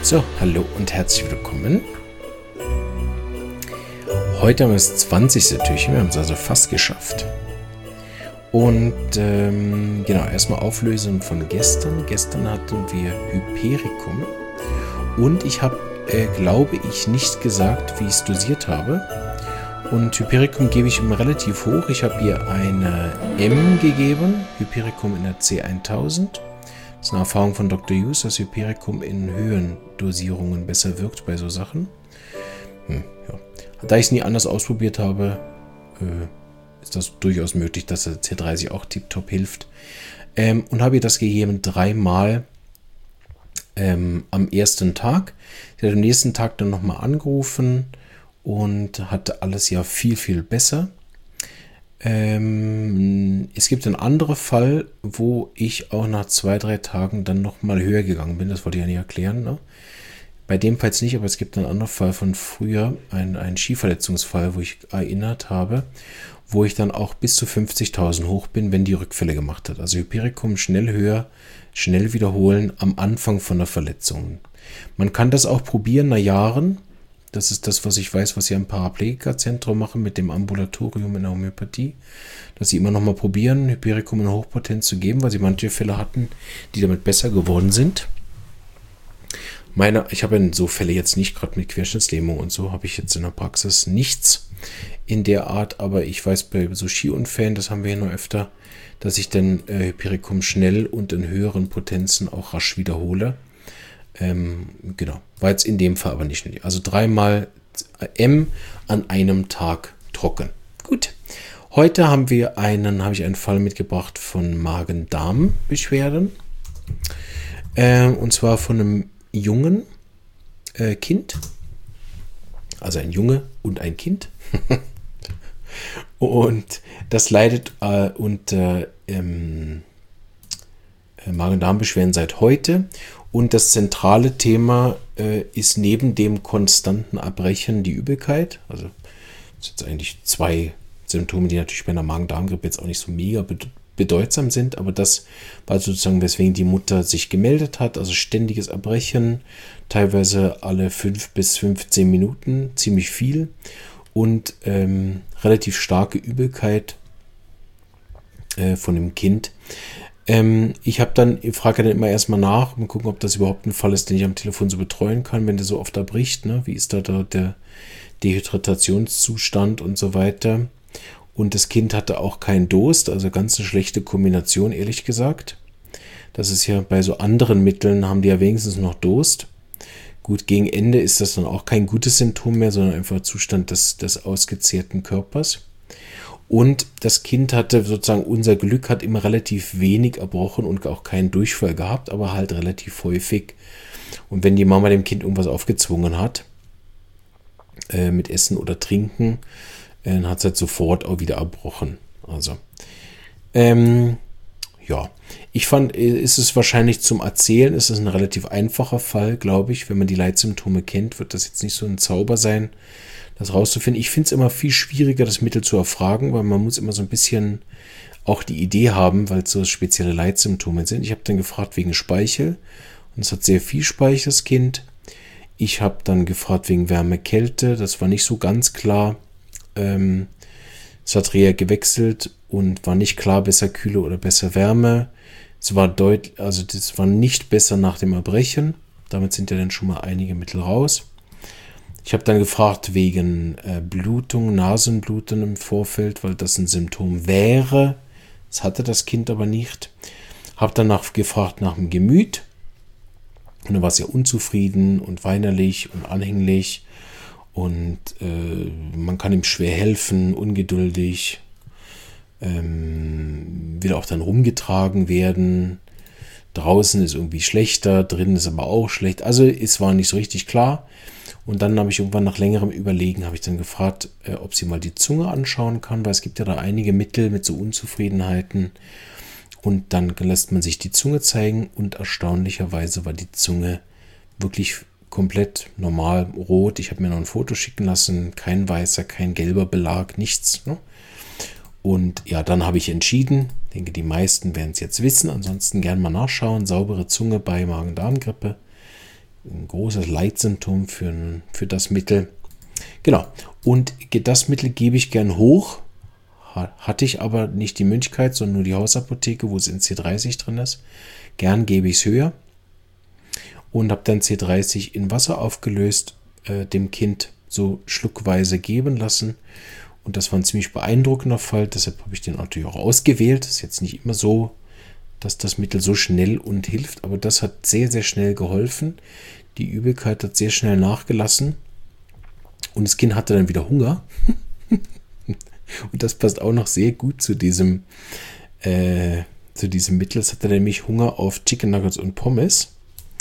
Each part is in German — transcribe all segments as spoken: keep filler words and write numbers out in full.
So, hallo und herzlich willkommen. Heute haben wir das zwanzigste Türchen, wir haben es also fast geschafft. Und ähm, genau, erstmal Auflösung von gestern. Gestern hatten wir Hypericum. Und ich habe, äh, glaube ich, nicht gesagt, wie ich es dosiert habe. Und Hypericum gebe ich immer relativ hoch. Ich habe ihr eine M gegeben, Hypericum in der C tausend. Das ist eine Erfahrung von Doktor Hughes, dass Hypericum in höheren Dosierungen besser wirkt bei so Sachen. Hm, ja. Da ich es nie anders ausprobiert habe, äh, ist das durchaus möglich, dass der C dreißig auch tiptop hilft. Ähm, und habe ihr das gegeben dreimal ähm, am ersten Tag. Sie hat am nächsten Tag dann nochmal angerufen und hatte alles ja viel, viel besser. Ähm, es gibt einen anderen Fall, wo ich auch nach zwei, drei Tagen dann nochmal höher gegangen bin. Das wollte ich ja nicht erklären. Ne? Bei dem Fall nicht, aber es gibt einen anderen Fall von früher, einen, einen Skiverletzungsfall, wo ich erinnert habe, wo ich dann auch bis zu fünfzigtausend hoch bin, wenn die Rückfälle gemacht hat. Also Hypericum schnell höher, schnell wiederholen am Anfang von der Verletzung. Man kann das auch probieren nach Jahren. Das ist das, was ich weiß, was sie am Paraplegikerzentrum machen mit dem Ambulatorium in der Homöopathie. Dass sie immer noch mal probieren, Hypericum in Hochpotenz zu geben, weil sie manche Fälle hatten, die damit besser geworden sind. Meine, ich habe in so Fälle jetzt nicht, gerade mit Querschnittslähmung und so, habe ich jetzt in der Praxis nichts in der Art. Aber ich weiß bei so Skiunfällen, das haben wir ja noch öfter, dass ich dann äh, Hypericum schnell und in höheren Potenzen auch rasch wiederhole. Ähm, genau, war jetzt in dem Fall aber nicht nötig. Also dreimal M an einem Tag trocken. Gut. Heute haben wir einen, habe ich einen Fall mitgebracht von Magen-Darm-Beschwerden. Ähm, und zwar von einem jungen äh, Kind. Also ein Junge und ein Kind. Und das leidet äh, unter ähm, Magen-Darm-Beschwerden seit heute. Und das zentrale Thema äh, ist neben dem konstanten Erbrechen die Übelkeit. Also das sind jetzt eigentlich zwei Symptome, die natürlich bei einer Magen-Darm-Grippe jetzt auch nicht so mega bedeutsam sind. Aber das war sozusagen, weswegen die Mutter sich gemeldet hat. Also ständiges Erbrechen, teilweise alle fünf bis fünfzehn Minuten, ziemlich viel. Und ähm, relativ starke Übelkeit äh, von dem Kind. Ähm, ich habe dann, ich frage dann immer erstmal nach und gucken, ob das überhaupt ein Fall ist, den ich am Telefon so betreuen kann, wenn der so oft erbricht. Ne? Wie ist da, da der Dehydratationszustand und so weiter. Und das Kind hatte auch keinen Durst, also ganz eine schlechte Kombination, ehrlich gesagt. Das ist ja bei so anderen Mitteln, haben die ja wenigstens noch Durst. Gut, gegen Ende ist das dann auch kein gutes Symptom mehr, sondern einfach Zustand des, des ausgezehrten Körpers. Und das Kind hatte sozusagen, unser Glück, hat immer relativ wenig erbrochen und auch keinen Durchfall gehabt, aber halt relativ häufig. Und wenn die Mama dem Kind irgendwas aufgezwungen hat, äh, mit Essen oder Trinken, äh, dann hat es halt sofort auch wieder erbrochen. Also, ähm, ja, ich fand, ist es wahrscheinlich zum Erzählen, ist es ein relativ einfacher Fall, glaube ich. Wenn man die Leitsymptome kennt, wird das jetzt nicht so ein Zauber sein, das rauszufinden. Ich finde es immer viel schwieriger, das Mittel zu erfragen, weil man muss immer so ein bisschen auch die Idee haben, weil es so spezielle Leitsymptome sind. Ich habe dann gefragt wegen Speichel und es hat sehr viel Speichel, das Kind. Ich habe dann gefragt wegen Wärme, Kälte, das war nicht so ganz klar. Ähm, es hat Reha gewechselt und war nicht klar, besser Kühle oder besser Wärme. Es war deutlich, also das war nicht besser nach dem Erbrechen. Damit sind ja dann schon mal einige Mittel raus. Ich habe dann gefragt wegen äh, Blutung, Nasenbluten im Vorfeld, weil das ein Symptom wäre. Das hatte das Kind aber nicht. Habe danach gefragt nach dem Gemüt. Und dann war es ja unzufrieden und weinerlich und anhänglich. Und äh, man kann ihm schwer helfen, ungeduldig. Ähm, will auch dann rumgetragen werden. Draußen ist irgendwie schlechter, drinnen ist aber auch schlecht. Also es war nicht so richtig klar. Und dann habe ich irgendwann nach längerem Überlegen, habe ich dann gefragt, äh, ob sie mal die Zunge anschauen kann, weil es gibt ja da einige Mittel mit so Unzufriedenheiten. Und dann lässt man sich die Zunge zeigen und erstaunlicherweise war die Zunge wirklich komplett normal rot. Ich habe mir noch ein Foto schicken lassen, kein weißer, kein gelber Belag, nichts. Ne? Und ja, dann habe ich entschieden, ich denke, die meisten werden es jetzt wissen, ansonsten gerne mal nachschauen, saubere Zunge bei Magen-Darm-Grippe. ein großes Leitsymptom für, für das Mittel. Genau. Und das Mittel gebe ich gern hoch. Hatte ich aber nicht die Möglichkeit, sondern nur die Hausapotheke, wo es in C dreißig drin ist. Gern gebe ich es höher. Und habe dann C dreißig in Wasser aufgelöst, äh, dem Kind so schluckweise geben lassen. Und das war ein ziemlich beeindruckender Fall. Deshalb habe ich den natürlich auch ausgewählt. Ist jetzt nicht immer so, dass das Mittel so schnell und hilft. Aber das hat sehr, sehr schnell geholfen. Die Übelkeit hat sehr schnell nachgelassen. Und das Kind hatte dann wieder Hunger. Und das passt auch noch sehr gut zu diesem, äh, zu diesem Mittel. Es hatte nämlich Hunger auf Chicken Nuggets und Pommes.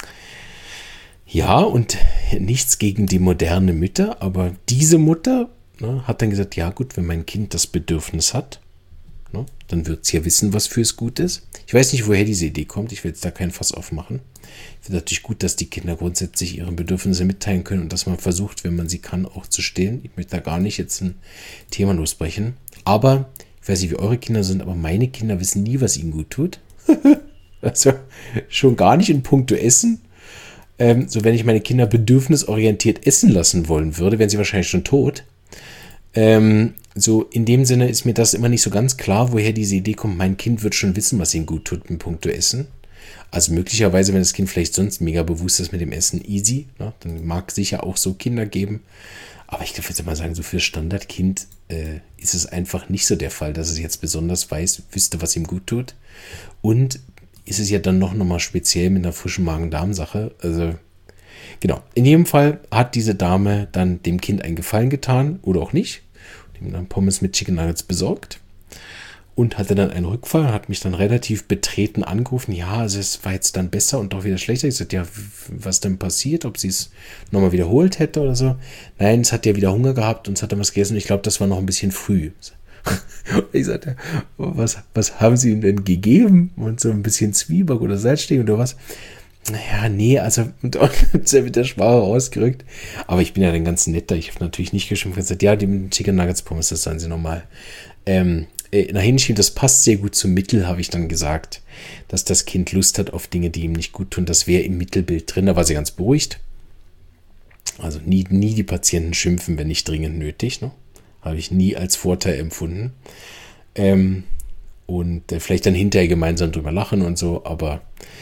Ja, und nichts gegen die moderne Mutter, aber diese Mutter, ne, hat dann gesagt, ja gut, wenn mein Kind das Bedürfnis hat, ne, dann wird es ja wissen, was fürs gut ist. Ich weiß nicht, woher diese Idee kommt. Ich will jetzt da kein Fass aufmachen. Ich finde natürlich gut, dass die Kinder grundsätzlich ihre Bedürfnisse mitteilen können und dass man versucht, wenn man sie kann, auch zu stillen. Ich möchte da gar nicht jetzt ein Thema losbrechen. Aber, ich weiß nicht, wie eure Kinder sind, aber meine Kinder wissen nie, was ihnen gut tut. Also schon gar nicht in puncto Essen. Ähm, so, wenn ich meine Kinder bedürfnisorientiert essen lassen wollen würde, wären sie wahrscheinlich schon tot. Ähm, so, in dem Sinne ist mir das immer nicht so ganz klar, woher diese Idee kommt. Mein Kind wird schon wissen, was ihm gut tut in puncto Essen. Also möglicherweise, wenn das Kind vielleicht sonst mega bewusst ist mit dem Essen, easy, ne? Dann mag es sicher auch so Kinder geben. Aber ich würde mal sagen, so für Standardkind äh, ist es einfach nicht so der Fall, dass es jetzt besonders weiß, wüsste, was ihm gut tut. Und ist es ja dann noch, noch mal speziell mit einer frischen Magen-Darm-Sache. Also genau, in jedem Fall hat diese Dame dann dem Kind einen Gefallen getan oder auch nicht. Dem dann Pommes mit Chicken Nuggets besorgt. Und hatte dann einen Rückfall, hat mich dann relativ betreten angerufen. Ja, also es war jetzt dann besser und doch wieder schlechter. Ich sagte, ja, was denn passiert? Ob sie es nochmal wiederholt hätte oder so? Nein, es hat ja wieder Hunger gehabt und es hat dann was gegessen. Und ich glaube, das war noch ein bisschen früh. Ich sagte, was, was haben sie ihm denn gegeben? Und so ein bisschen Zwieback oder Salzsteg oder was? Naja, nee, also, und dann hat er mit der Schware rausgerückt. Aber ich bin ja dann ganz netter. Ich habe natürlich nicht geschimpft und gesagt, ja, die Chicken Nuggets Pommes, das seien sie nochmal. Ähm, nach hinten, das passt sehr gut zum Mittel, habe ich dann gesagt, dass das Kind Lust hat auf Dinge, die ihm nicht gut tun. Das wäre im Mittelbild drin, da war sie ganz beruhigt. Also nie, nie die Patienten schimpfen, wenn nicht dringend nötig. Ne? Habe ich nie als Vorteil empfunden. Ähm, und äh, vielleicht dann hinterher gemeinsam drüber lachen und so, aber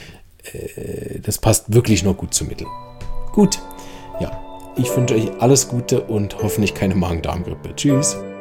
äh, das passt wirklich noch gut zum Mittel. Gut, ja, ich wünsche euch alles Gute und hoffentlich keine Magen-Darm-Grippe. Tschüss.